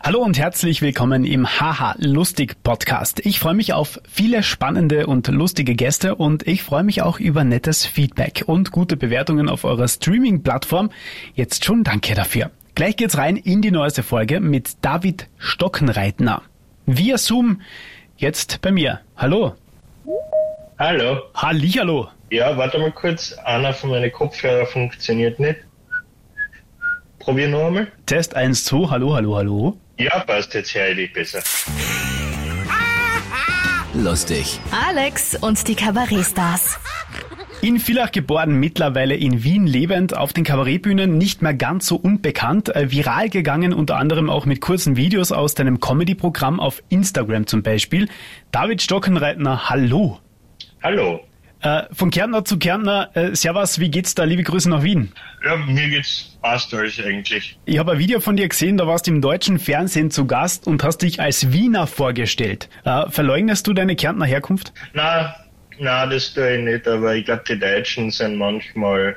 Hallo und herzlich willkommen im Haha Lustig Podcast. Ich freue mich auf viele spannende und lustige Gäste und ich freue mich auch über nettes Feedback und gute Bewertungen auf eurer Streaming-Plattform. Jetzt schon danke dafür. Gleich geht's rein in die neueste Folge mit David Stockenreitner. Via Zoom, jetzt bei mir. Hallo. Hallo. Hallihallo. Ja, warte mal kurz. Einer von meinen Kopfhörern funktioniert nicht. Probier noch einmal. Test 1, 2, hallo. Ja, passt, jetzt höre ich dich besser. Lustig. Alex und die Kabarettstars. In Villach geboren, mittlerweile in Wien lebend, auf den Kabarettbühnen nicht mehr ganz so unbekannt, viral gegangen, unter anderem auch mit kurzen Videos aus deinem Comedy-Programm auf Instagram zum Beispiel. David Stockenreitner, hallo. Hallo. Von Kärntner zu Kärntner, servus, wie geht's da? Liebe Grüße nach Wien. Ja, mir geht's fast alles eigentlich. Ich habe ein Video von dir gesehen, da warst du im deutschen Fernsehen zu Gast und hast dich als Wiener vorgestellt. Verleugnest du deine Kärntner Herkunft? Na, das tue ich nicht, aber ich glaube, die Deutschen sind manchmal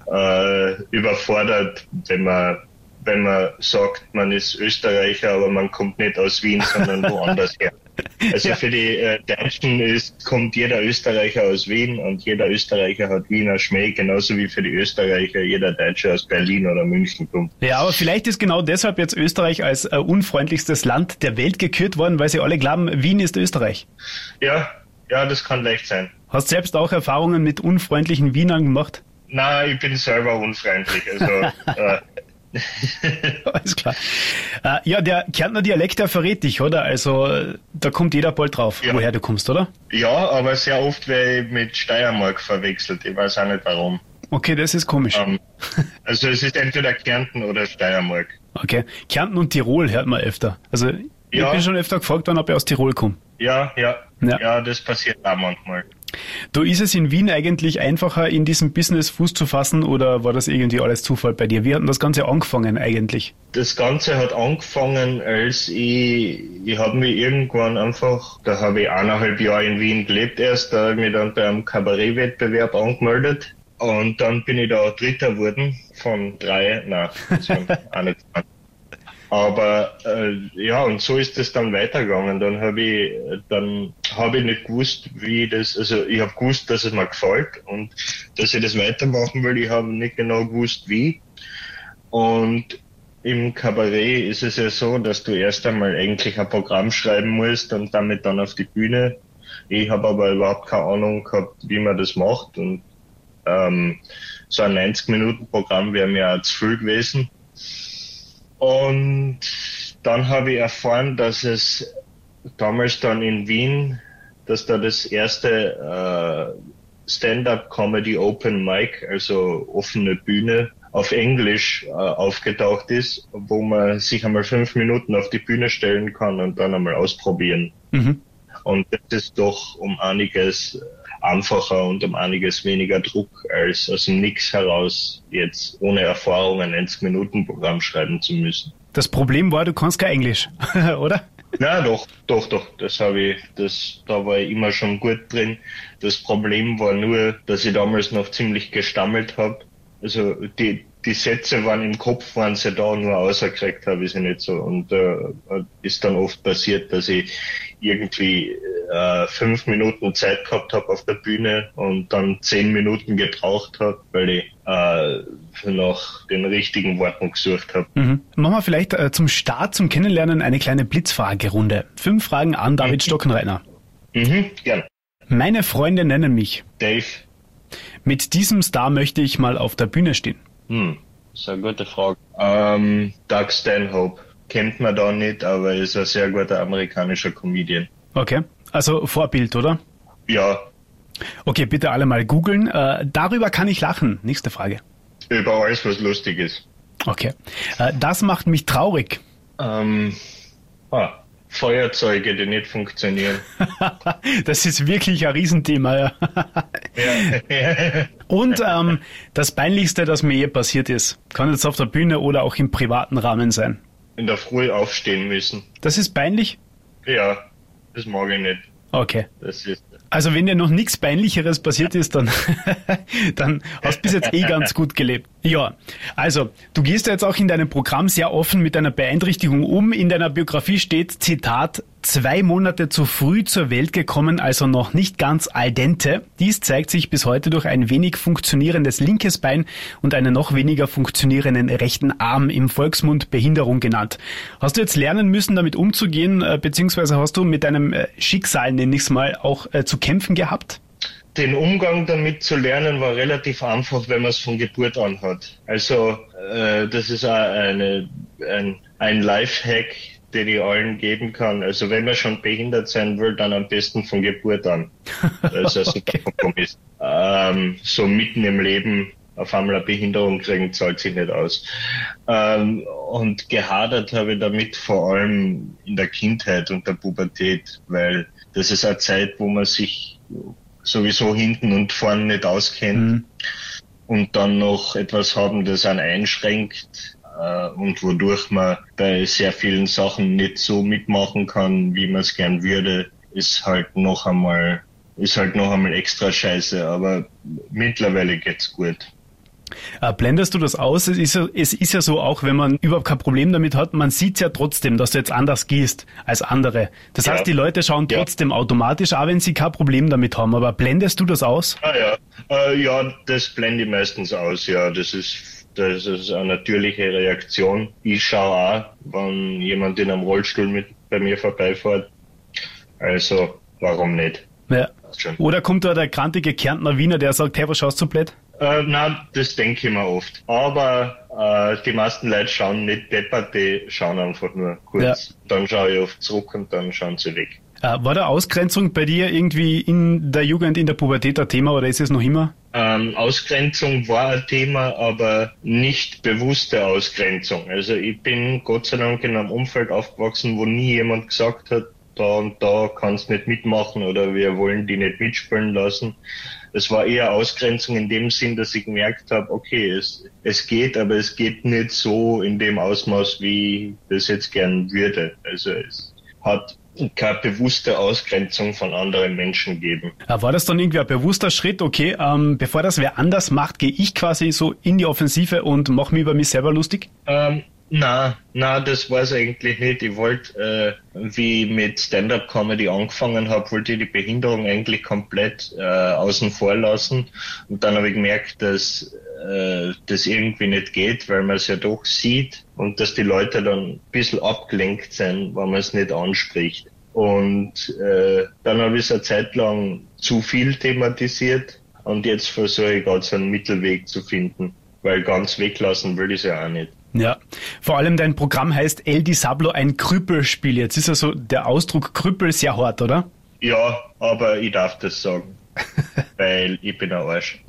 überfordert, wenn man sagt, man ist Österreicher, aber man kommt nicht aus Wien, sondern woanders her. Also für die Deutschen kommt jeder Österreicher aus Wien und jeder Österreicher hat Wiener Schmäh, genauso wie für die Österreicher jeder Deutsche aus Berlin oder München kommt. Ja, aber vielleicht ist genau deshalb jetzt Österreich als unfreundlichstes Land der Welt gekürt worden, weil sie alle glauben, Wien ist Österreich. Ja, das kann leicht sein. Hast du selbst auch Erfahrungen mit unfreundlichen Wienern gemacht? Nein, ich bin selber unfreundlich, also... Alles klar. Ja, der Kärntner Dialekt, der verrät dich, oder? Also, da kommt jeder bald drauf, ja, woher du kommst, oder? Ja, aber sehr oft werde ich mit Steiermark verwechselt. Ich weiß auch nicht warum. Okay, das ist komisch. Also, es ist entweder Kärnten oder Steiermark. Okay. Kärnten und Tirol hört man öfter. Also, ich bin schon öfter gefragt worden, ob ich aus Tirol komme. Ja, das passiert auch manchmal. Du, ist es in Wien eigentlich einfacher, in diesem Business Fuß zu fassen, oder war das irgendwie alles Zufall bei dir? Wie hat denn das Ganze angefangen eigentlich? Das Ganze hat angefangen, als ich habe mich irgendwann einfach, da habe ich 1,5 Jahre in Wien gelebt erst, da habe ich mich dann bei einem Kabarettwettbewerb angemeldet und dann bin ich da Dritter geworden von 3, das waren auch nicht 20. Aber und so ist es dann weitergegangen. Dann habe ich nicht gewusst, wie das, also ich habe gewusst, dass es mir gefällt und dass ich das weitermachen will. Ich habe nicht genau gewusst, wie. Und im Kabarett ist es ja so, dass du erst einmal eigentlich ein Programm schreiben musst und damit dann auf die Bühne. Ich habe aber überhaupt keine Ahnung gehabt, wie man das macht, und so ein 90-Minuten-Programm wäre mir auch zu viel gewesen. Und dann habe ich erfahren, dass es damals dann in Wien, dass da das erste Stand-up-Comedy Open Mic, also offene Bühne, auf Englisch aufgetaucht ist, wo man sich einmal 5 Minuten auf die Bühne stellen kann und dann einmal ausprobieren. Mhm. Und das ist doch um einiges einfacher und um einiges weniger Druck, als aus dem Nix heraus jetzt ohne Erfahrung ein 90-Minuten-Programm schreiben zu müssen. Das Problem war, du kannst kein Englisch, oder? Na doch. Da war ich immer schon gut drin. Das Problem war nur, dass ich damals noch ziemlich gestammelt habe. Also die Sätze waren im Kopf, waren sie da, nur ausgekriegt habe ich sie nicht so. Und ist dann oft passiert, dass ich irgendwie 5 Minuten Zeit gehabt habe auf der Bühne und dann 10 Minuten gebraucht habe, weil ich nach den richtigen Worten gesucht habe. Mhm. Machen wir vielleicht zum Start, zum Kennenlernen eine kleine Blitzfragerunde. 5 Fragen an David Stockenreitner. Gern. Meine Freunde nennen mich Dave. Mit diesem Star möchte ich mal auf der Bühne stehen. Das ist eine gute Frage. Doug Stanhope. Kennt man da nicht, aber ist ein sehr guter amerikanischer Comedian. Okay, also Vorbild, oder? Ja. Okay, bitte alle mal googeln. Darüber kann ich lachen. Nächste Frage. Über alles, was lustig ist. Okay. Das macht mich traurig. Feuerzeuge, die nicht funktionieren. Das ist wirklich ein Riesenthema, ja. Ja. Und das Peinlichste, das mir je passiert ist, kann jetzt auf der Bühne oder auch im privaten Rahmen sein. In der Früh aufstehen müssen. Das ist peinlich? Ja, das mag ich nicht. Okay. Das ist Also wenn dir noch nichts Peinlicheres passiert ist, dann, dann hast du bis jetzt ganz gut gelebt. Ja, also du gehst ja jetzt auch in deinem Programm sehr offen mit deiner Beeinträchtigung um. In deiner Biografie steht, Zitat, 2 Monate zu früh zur Welt gekommen, also noch nicht ganz al dente. Dies zeigt sich bis heute durch ein wenig funktionierendes linkes Bein und einen noch weniger funktionierenden rechten Arm, im Volksmund Behinderung genannt. Hast du jetzt lernen müssen, damit umzugehen, beziehungsweise hast du mit deinem Schicksal, nenne ich es mal, auch zu kämpfen gehabt? Den Umgang damit zu lernen war relativ einfach, wenn man es von Geburt an hat. Also das ist auch ein Lifehack, den ich allen geben kann. Also wenn man schon behindert sein will, dann am besten von Geburt an. Das ist ein super Kompromiss. So mitten im Leben auf einmal eine Behinderung kriegen, zahlt sich nicht aus. Und gehadert habe ich damit vor allem in der Kindheit und der Pubertät, weil das ist eine Zeit, wo man sich sowieso hinten und vorne nicht auskennt und dann noch etwas haben, das einen einschränkt und wodurch man bei sehr vielen Sachen nicht so mitmachen kann, wie man es gern würde, ist halt noch einmal extra scheiße, aber mittlerweile geht's gut. Blendest du das aus? Es ist ja so, auch wenn man überhaupt kein Problem damit hat, man sieht ja trotzdem, dass du jetzt anders gehst als andere. Das heißt, die Leute schauen trotzdem automatisch, auch wenn sie kein Problem damit haben. Aber blendest du das aus? Ja, das blende ich meistens aus, ja. Das ist eine natürliche Reaktion. Ich schaue auch, wenn jemand in einem Rollstuhl bei mir vorbeifährt. Also, warum nicht? Ja. Oder kommt da der krantige Kärntner Wiener, der sagt, hey, was schaust du so blöd? Nein, das denke ich mir oft. Aber die meisten Leute schauen nicht deppert, die schauen einfach nur kurz. Ja. Dann schaue ich oft zurück und dann schauen sie weg. War da Ausgrenzung bei dir irgendwie in der Jugend, in der Pubertät ein Thema oder ist es noch immer? Ausgrenzung war ein Thema, aber nicht bewusste Ausgrenzung. Also ich bin Gott sei Dank in einem Umfeld aufgewachsen, wo nie jemand gesagt hat, da und da kannst nicht mitmachen oder wir wollen die nicht mitspielen lassen. Es war eher Ausgrenzung in dem Sinn, dass ich gemerkt habe, okay, es geht, aber es geht nicht so in dem Ausmaß, wie ich das jetzt gern würde. Also es hat keine bewusste Ausgrenzung von anderen Menschen gegeben. War das dann irgendwie ein bewusster Schritt, okay, bevor das wer anders macht, gehe ich quasi so in die Offensive und mache mich über mich selber lustig? Na, das war's eigentlich nicht. Ich wollte, wie ich mit Stand-Up-Comedy angefangen habe, wollte ich die Behinderung eigentlich komplett außen vor lassen. Und dann habe ich gemerkt, dass das irgendwie nicht geht, weil man es ja doch sieht und dass die Leute dann ein bisschen abgelenkt sind, wenn man es nicht anspricht. Und dann habe ich es eine Zeit lang zu viel thematisiert und jetzt versuche ich gerade so einen Mittelweg zu finden, weil ganz weglassen will ich es ja auch nicht. Ja, vor allem dein Programm heißt El Disablo, ein Krüppelspiel. Jetzt ist also der Ausdruck Krüppel sehr hart, oder? Ja, aber ich darf das sagen, weil ich bin ein Arsch.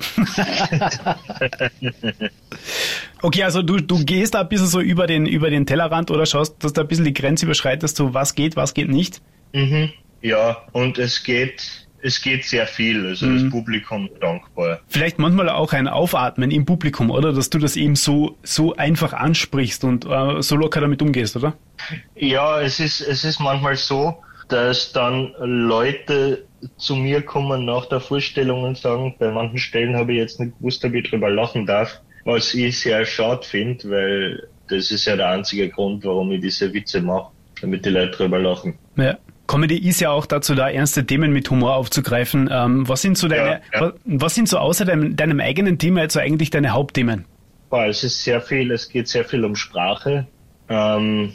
Okay, also du gehst da ein bisschen so über den Tellerrand oder schaust, dass du ein bisschen die Grenze überschreitest, so was geht nicht? Ja, und es geht sehr viel, also das Publikum dankbar. Vielleicht manchmal auch ein Aufatmen im Publikum, oder? Dass du das eben so einfach ansprichst und so locker damit umgehst, oder? Ja, es ist manchmal so, dass dann Leute zu mir kommen nach der Vorstellung und sagen, bei manchen Stellen habe ich jetzt nicht gewusst, ob ich drüber lachen darf, was ich sehr schade finde, weil das ist ja der einzige Grund, warum ich diese Witze mache, damit die Leute drüber lachen. Ja. Comedy ist ja auch dazu da, ernste Themen mit Humor aufzugreifen. Was sind so außer deinem eigenen Thema jetzt so eigentlich deine Hauptthemen? Es geht sehr viel um Sprache und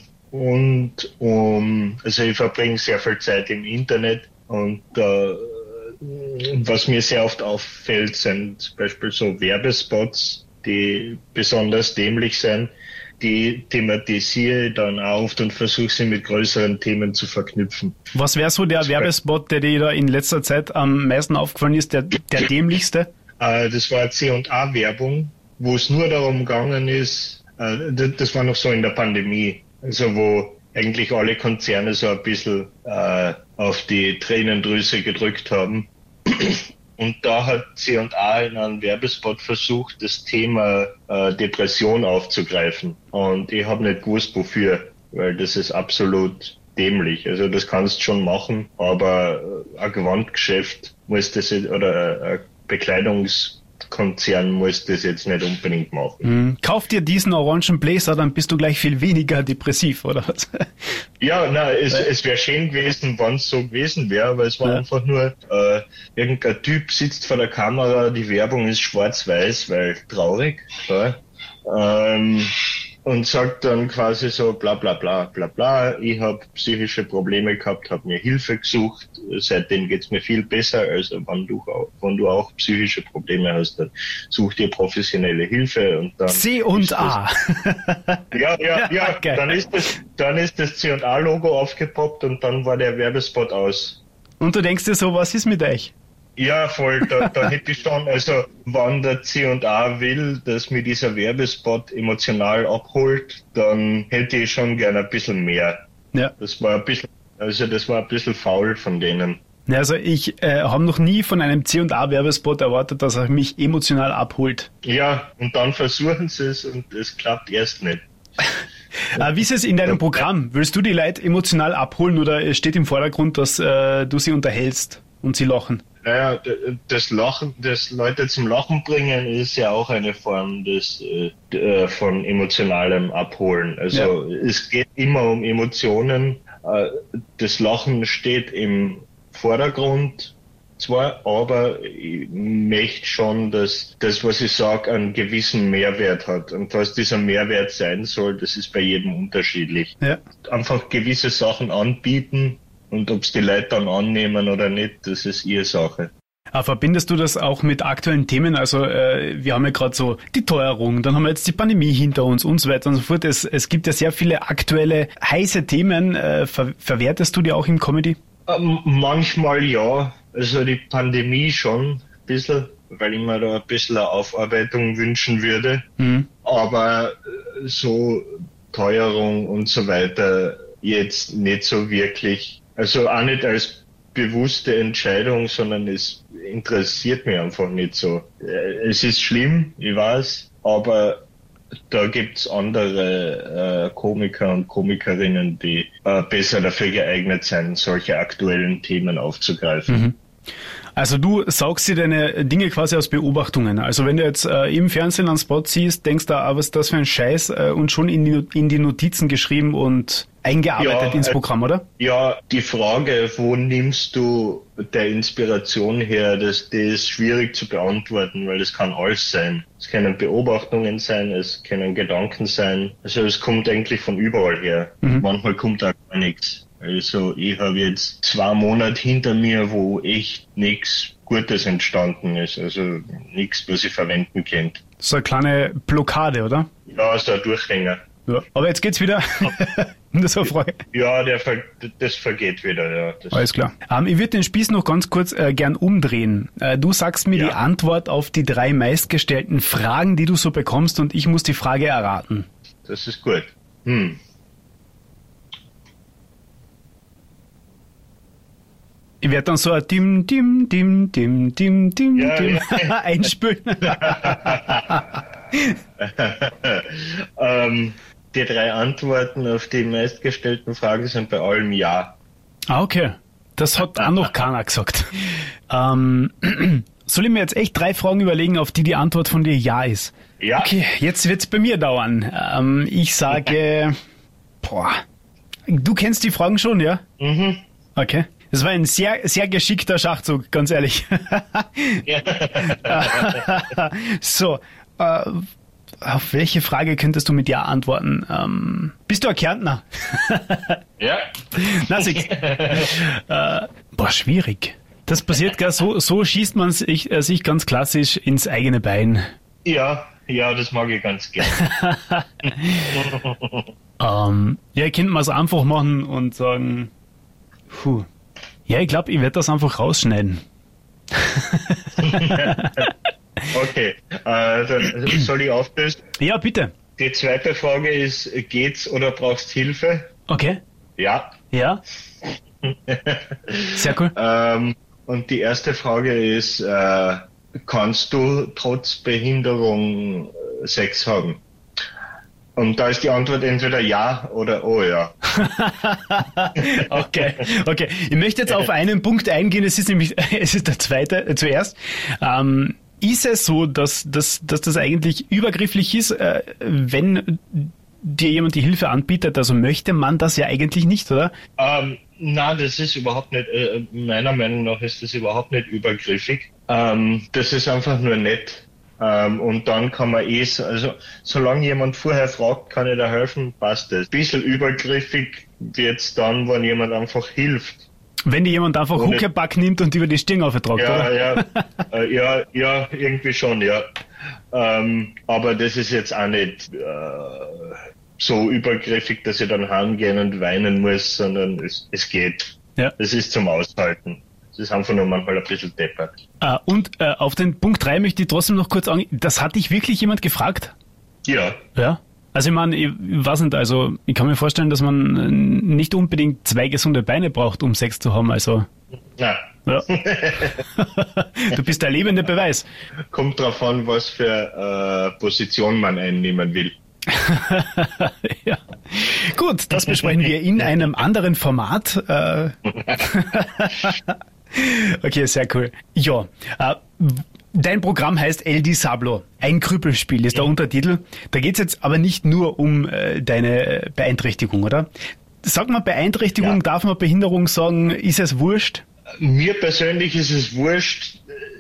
also ich verbringe sehr viel Zeit im Internet und was mir sehr oft auffällt, sind zum Beispiel so Werbespots, die besonders dämlich sind. Die thematisiere ich dann auch oft und versuche sie mit größeren Themen zu verknüpfen. Was wäre so der Werbespot, der dir da in letzter Zeit am meisten aufgefallen ist, der dämlichste? Das war C&A-Werbung, wo es nur darum gegangen ist, das war noch so in der Pandemie, also wo eigentlich alle Konzerne so ein bisschen auf die Tränendrüse gedrückt haben. Und da hat C&A in einem Werbespot versucht, das Thema Depression aufzugreifen. Und ich habe nicht gewusst, wofür, weil das ist absolut dämlich. Also das kannst du schon machen, aber ein Gewandgeschäft muss das oder ein Bekleidungskonzern muss das jetzt nicht unbedingt machen. Kauf dir diesen orangen Blazer, dann bist du gleich viel weniger depressiv, oder was? Ja, es wäre schön gewesen, wenn es so gewesen wäre, aber es war einfach nur, irgendein Typ sitzt vor der Kamera, die Werbung ist schwarz-weiß, weil traurig, ja, und sagt dann quasi so bla bla bla bla bla, ich habe psychische Probleme gehabt, habe mir Hilfe gesucht, seitdem geht's mir viel besser, also wenn du auch psychische Probleme hast, dann such dir professionelle Hilfe und dann C&A. Ja, okay. Dann ist das C&A-Logo aufgepoppt und dann war der Werbespot aus. Und du denkst dir so, was ist mit euch? Ja, voll, da hätte ich schon, also wenn der C&A will, dass mir dieser Werbespot emotional abholt, dann hätte ich schon gerne ein bisschen mehr. Ja. Das war ein bisschen faul von denen. Ja, also ich habe noch nie von einem C&A-Werbespot erwartet, dass er mich emotional abholt. Ja, und dann versuchen sie es und es klappt erst nicht. Wie ist es in deinem Programm? Willst du die Leute emotional abholen oder steht im Vordergrund, dass du sie unterhältst und sie lachen? Naja, das Leute zum Lachen bringen ist ja auch eine Form von emotionalem Abholen. Also Es geht immer um Emotionen. Das Lachen steht im Vordergrund zwar, aber ich möchte schon, dass das, was ich sage, einen gewissen Mehrwert hat. Und was dieser Mehrwert sein soll, das ist bei jedem unterschiedlich. Ja. Einfach gewisse Sachen anbieten. Und ob es die Leute dann annehmen oder nicht, das ist ihre Sache. Verbindest du das auch mit aktuellen Themen? Also wir haben ja gerade so die Teuerung, dann haben wir jetzt die Pandemie hinter uns und so weiter und so fort. Es gibt ja sehr viele aktuelle, heiße Themen. Verwertest du die auch im Comedy? Manchmal ja. Also die Pandemie schon ein bisschen, weil ich mir da ein bisschen eine Aufarbeitung wünschen würde. Aber so Teuerung und so weiter jetzt nicht so wirklich. Also auch nicht als bewusste Entscheidung, sondern es interessiert mich einfach nicht so. Es ist schlimm, ich weiß, aber da gibt's andere Komiker und Komikerinnen, die besser dafür geeignet sind, solche aktuellen Themen aufzugreifen. Also du saugst dir deine Dinge quasi aus Beobachtungen. Also wenn du jetzt im Fernsehen einen Spot siehst, denkst du, was ist das für ein Scheiß und schon in die Notizen geschrieben und eingearbeitet ins Programm, oder? Ja, die Frage, wo nimmst du der Inspiration her, die ist schwierig zu beantworten, weil es kann alles sein. Es können Beobachtungen sein, es können Gedanken sein. Also es kommt eigentlich von überall her. Manchmal kommt auch gar nichts. Also ich habe jetzt 2 Monate hinter mir, wo echt nichts Gutes entstanden ist. Also nichts, was ich verwenden könnte. So eine kleine Blockade, oder? Ja, so ein Durchhänger. Ja. Aber jetzt geht's wieder. Das war Frage. Ja, das vergeht wieder. Ja. Alles klar. Ich würde den Spieß noch ganz kurz gern umdrehen. Du sagst mir die Antwort auf die 3 meistgestellten Fragen, die du so bekommst, und ich muss die Frage erraten. Das ist gut. Ich werde dann so ein Dim einspülen. Die 3 Antworten auf die meistgestellten Fragen sind bei allem ja. Okay. Das hat auch noch keiner gesagt. Soll ich mir jetzt echt 3 Fragen überlegen, auf die Antwort von dir ja ist? Ja. Okay, jetzt wird's bei mir dauern. Ich sage, du kennst die Fragen schon, ja? Okay. Das war ein sehr, sehr geschickter Schachzug, ganz ehrlich. So, auf welche Frage könntest du mit Ja antworten? Bist du ein Kärntner? Ja. Na, schwierig. Das passiert gar so schießt man sich ganz klassisch ins eigene Bein. Ja, das mag ich ganz gern. Ihr könnt mal es einfach machen und sagen, ja, ich glaube, ich werde das einfach rausschneiden. Okay, dann soll ich auflösen? Ja, bitte. Die zweite Frage ist, geht's oder brauchst Hilfe? Okay. Ja. Ja. Sehr cool. Und die erste Frage ist, kannst du trotz Behinderung Sex haben? Und da ist die Antwort entweder ja oder oh ja. Okay. Ich möchte jetzt auf einen Punkt eingehen, es ist der zweite zuerst. Ist es so, dass das eigentlich übergrifflich ist, wenn dir jemand die Hilfe anbietet? Also möchte man das ja eigentlich nicht, oder? Na, das ist überhaupt nicht, meiner Meinung nach ist das überhaupt nicht übergriffig. Das ist einfach nur nett. Und dann kann man also solange jemand vorher fragt, kann ich da helfen, passt das. Ein bisschen übergriffig wird's dann, wenn jemand einfach hilft. Wenn dir jemand einfach Huckepack nimmt und über die Stirn auftragt, oder? Ja, irgendwie schon, ja. Aber das ist jetzt auch nicht so übergriffig, dass ich dann heimgehen und weinen muss, sondern es geht. Ja. Das ist zum Aushalten. Es ist einfach nur manchmal ein bisschen deppert. Und auf den Punkt 3 möchte ich trotzdem noch kurz angehen. Das hat dich wirklich jemand gefragt? Ja. Ja? Also ich meine, ich weiß nicht, also ich kann mir vorstellen, dass man nicht unbedingt 2 gesunde Beine braucht, um Sex zu haben, also... Nein. Ja. Du bist der lebende Beweis. Kommt drauf an, was für Position man einnehmen will. Ja. Gut, das besprechen wir in einem anderen Format. Okay, sehr cool. Ja, dein Programm heißt El Disablo. Ein Krüppelspiel ist der Untertitel. Da geht's jetzt aber nicht nur um deine Beeinträchtigung, oder? Sag mal, Beeinträchtigung, darf man Behinderung sagen, ist es wurscht? Mir persönlich ist es wurscht.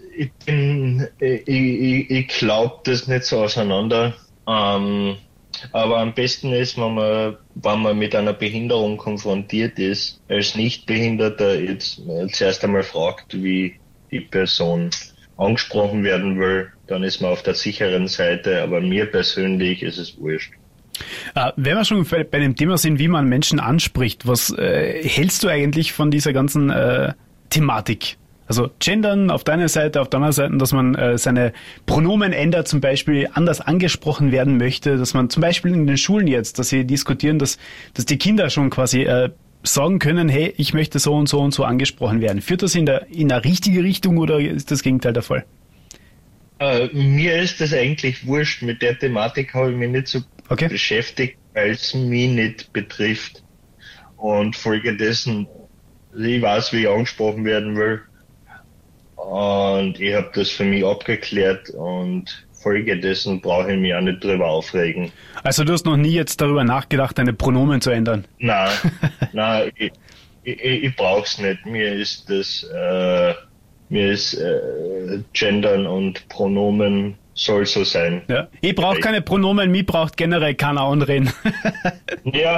Ich glaube das nicht so auseinander. Aber am besten ist, wenn man mit einer Behinderung konfrontiert ist, als Nichtbehinderter jetzt zuerst einmal fragt, wie die Person angesprochen werden will, dann ist man auf der sicheren Seite, aber mir persönlich ist es wurscht. Wenn wir schon bei dem Thema sind, wie man Menschen anspricht, was hältst du eigentlich von dieser ganzen Thematik? Also Gendern auf deiner Seite, auf der anderen Seite, dass man seine Pronomen ändert, zum Beispiel anders angesprochen werden möchte, dass man zum Beispiel in den Schulen jetzt, dass sie diskutieren, dass die Kinder schon quasi sagen können, hey, ich möchte so und so und so angesprochen werden. Führt das in eine richtige Richtung oder ist das Gegenteil der Fall? Mir ist das eigentlich wurscht. Mit der Thematik habe ich mich nicht so beschäftigt, weil es mich nicht betrifft. Und folgedessen, ich weiß, wie ich angesprochen werden will. Und ich habe das für mich abgeklärt und folgedessen brauche ich mich auch nicht drüber aufregen. Also du hast noch nie jetzt darüber nachgedacht, deine Pronomen zu ändern? Nein, ich brauche es nicht. Mir ist Gendern und Pronomen soll so sein. Ja. Ich brauche keine Pronomen, mich braucht generell keiner anreden. Ja.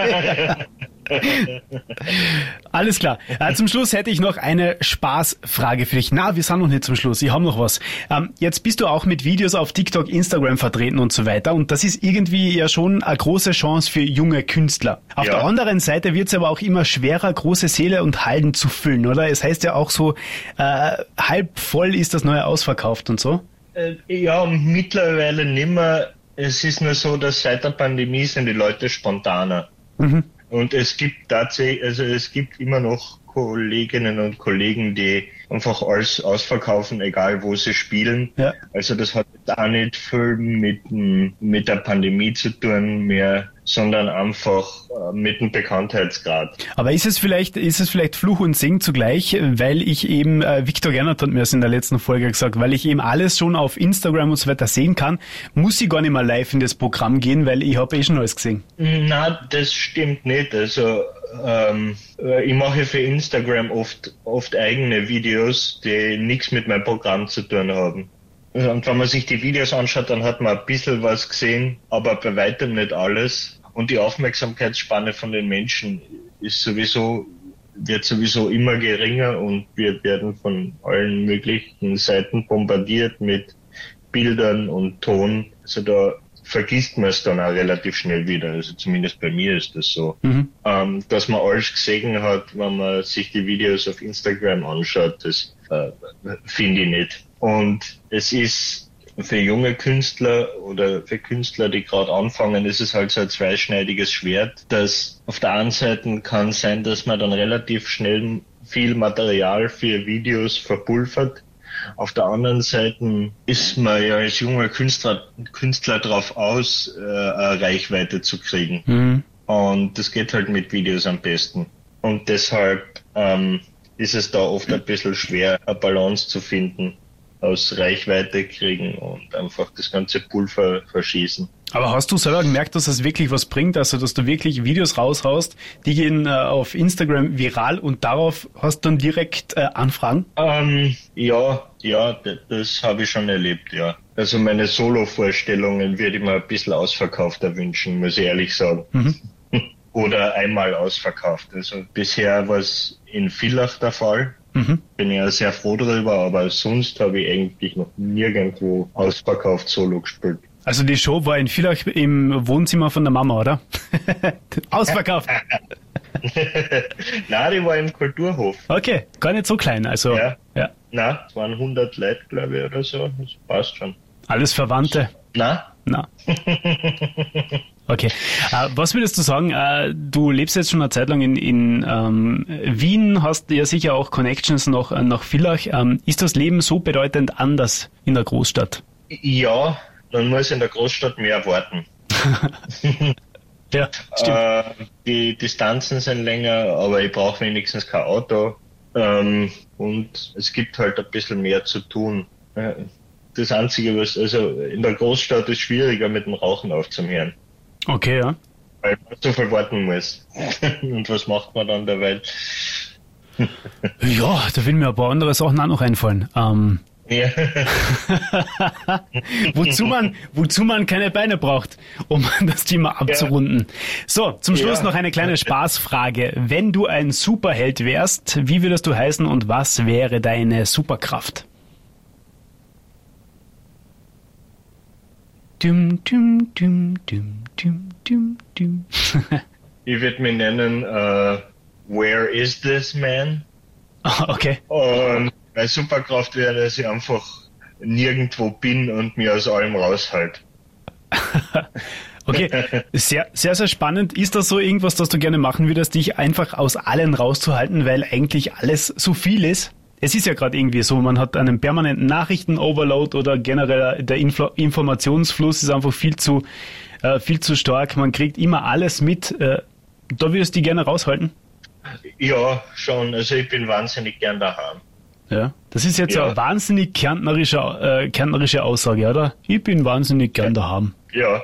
Alles klar. Zum Schluss hätte ich noch eine Spaßfrage für dich. Na, wir sind noch nicht zum Schluss. Ich habe noch was. Jetzt bist du auch mit Videos auf TikTok, Instagram vertreten und so weiter. Und das ist irgendwie ja schon eine große Chance für junge Künstler. Auf der anderen Seite wird es aber auch immer schwerer, große Säle und Hallen zu füllen, oder? Es heißt ja auch so, halb voll ist das neue ausverkauft und so. Ja, mittlerweile nimmer. Es ist nur so, dass seit der Pandemie sind die Leute spontaner. Mhm. Und es gibt immer noch Kolleginnen und Kollegen, die einfach alles ausverkaufen, egal wo sie spielen. Ja. Also das hat auch nicht viel mit der Pandemie zu tun mehr, sondern einfach mit dem Bekanntheitsgrad. Aber ist es vielleicht Fluch und Segen zugleich, weil ich eben, Viktor Gernot hat mir das in der letzten Folge gesagt, weil ich eben alles schon auf Instagram und so weiter sehen kann, muss ich gar nicht mehr live in das Programm gehen, weil ich habe schon alles gesehen. Na, das stimmt nicht. Also ich mache für Instagram oft eigene Videos, die nichts mit meinem Programm zu tun haben. Und wenn man sich die Videos anschaut, dann hat man ein bisschen was gesehen, aber bei weitem nicht alles. Und die Aufmerksamkeitsspanne von den Menschen wird sowieso immer geringer und wir werden von allen möglichen Seiten bombardiert mit Bildern und Ton. Also da vergisst man es dann auch relativ schnell wieder. Also zumindest bei mir ist das so. Mhm. Dass man alles gesehen hat, wenn man sich die Videos auf Instagram anschaut, das finde ich nicht. Und es ist für junge Künstler oder für Künstler, die gerade anfangen, ist es halt so ein zweischneidiges Schwert, dass auf der einen Seite kann sein, dass man dann relativ schnell viel Material für Videos verpulvert Auf der anderen Seite ist man ja als junger Künstler drauf aus, eine Reichweite zu kriegen. Mhm. Und das geht halt mit Videos am besten. Und deshalb ist es da oft ein bisschen schwer, eine Balance zu finden aus Reichweite kriegen und einfach das ganze Pulver verschießen. Aber hast du selber gemerkt, dass das wirklich was bringt? Also, dass du wirklich Videos raushaust, die gehen auf Instagram viral und darauf hast du dann direkt Anfragen? Ja, das habe ich schon erlebt, ja. Also meine Solo-Vorstellungen würde ich mir ein bisschen ausverkaufter wünschen, muss ich ehrlich sagen. Mhm. Oder einmal ausverkauft. Also bisher war es in Villach der Fall. Mhm. Bin ja sehr froh darüber, aber sonst habe ich eigentlich noch nirgendwo ausverkauft Solo gespielt. Also die Show war in Villach im Wohnzimmer von der Mama, oder? Ausverkauft. Nein, die war im Kulturhof. Okay, gar nicht so klein. Also Ja. ja. Nein, es waren 100 Leute, glaube ich, oder so. Das passt schon. Alles Verwandte. Nein? Na. Okay. Was würdest du sagen? Du lebst jetzt schon eine Zeit lang in Wien, hast ja sicher auch Connections nach Villach. Ist das Leben so bedeutend anders in der Großstadt? Ja, man muss in der Großstadt mehr warten. Ja, stimmt. Die Distanzen sind länger, aber ich brauche wenigstens kein Auto. Und es gibt halt ein bisschen mehr zu tun. Das Einzige, also in der Großstadt ist schwieriger mit dem Rauchen aufzuhören. Okay, ja. Weil man so viel warten muss. Und was macht man dann dabei? Ja, da will mir ein paar andere Sachen auch noch einfallen. Ja. wozu man keine Beine braucht, um das Thema abzurunden. Ja. So, zum Schluss noch eine kleine Spaßfrage. Wenn du ein Superheld wärst, wie würdest du heißen und was wäre deine Superkraft? Dum, dum, dum, dum, dum, dum, dum. Ich würde mich nennen, Where is this man? Okay. Und meine Superkraft wäre, dass ich einfach nirgendwo bin und mir aus allem raushalte. Okay, sehr, sehr, sehr spannend. Ist das so irgendwas, das du gerne machen würdest, dich einfach aus allen rauszuhalten, weil eigentlich alles so viel ist? Es ist ja gerade irgendwie so, man hat einen permanenten Nachrichten-Overload oder generell der Informationsfluss ist einfach viel zu stark. Man kriegt immer alles mit. Da würdest du dich gerne raushalten? Ja, schon. Also ich bin wahnsinnig gern daheim. Ja, das ist jetzt eine wahnsinnig kärntnerische Aussage, oder? Ich bin wahnsinnig gern daheim. Ja.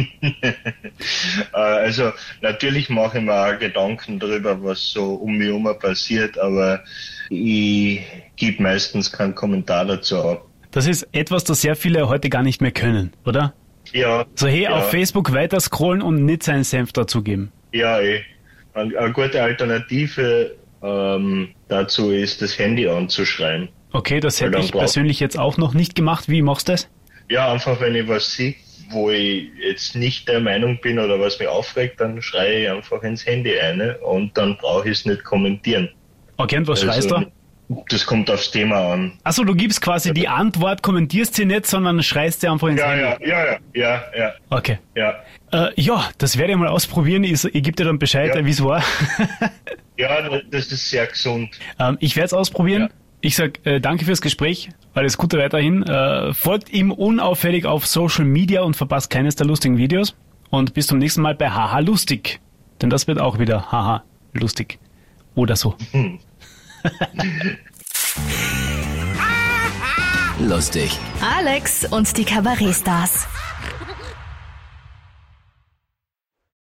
Also natürlich mache ich mir auch Gedanken darüber, was so um mich herum passiert, aber ich gebe meistens keinen Kommentar dazu ab. Das ist etwas, das sehr viele heute gar nicht mehr können, oder? Ja. So, auf Facebook weiter scrollen und nicht seinen Senf dazugeben. Ja, eine gute Alternative dazu ist, das Handy anzuschreien. Okay, das hätte ich persönlich jetzt auch noch nicht gemacht. Wie machst du das? Ja, einfach wenn ich was sehe, wo ich jetzt nicht der Meinung bin oder was mich aufregt, dann schreie ich einfach ins Handy ein und dann brauche ich es nicht kommentieren. Okay, und was schreist du? Das kommt aufs Thema an. Achso, du gibst quasi die Antwort, kommentierst sie nicht, sondern schreist sie einfach ins Handy. Ja. Okay. Ja. Das werde ich mal ausprobieren. Ich gebe dir dann Bescheid, wie es war. Ja, das ist sehr gesund. Ich werde es ausprobieren. Ja. Ich sag danke fürs Gespräch. Alles Gute weiterhin. Folgt ihm unauffällig auf Social Media und verpasst keines der lustigen Videos. Und bis zum nächsten Mal bei Haha Lustig. Denn das wird auch wieder Haha Lustig. Oder so. Lustig. Alex und die Kabarettstars.